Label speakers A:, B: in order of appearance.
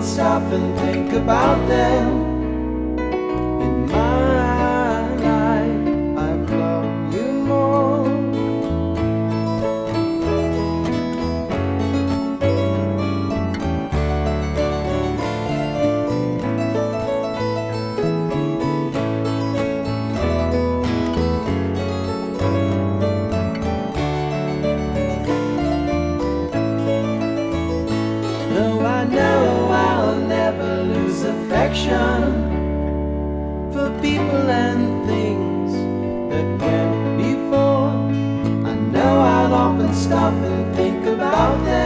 A: often stop and think about them. In my life, I've loved you more. No, I know I'll never lose affection for people and things that went before. I know I'll often stop and think about them.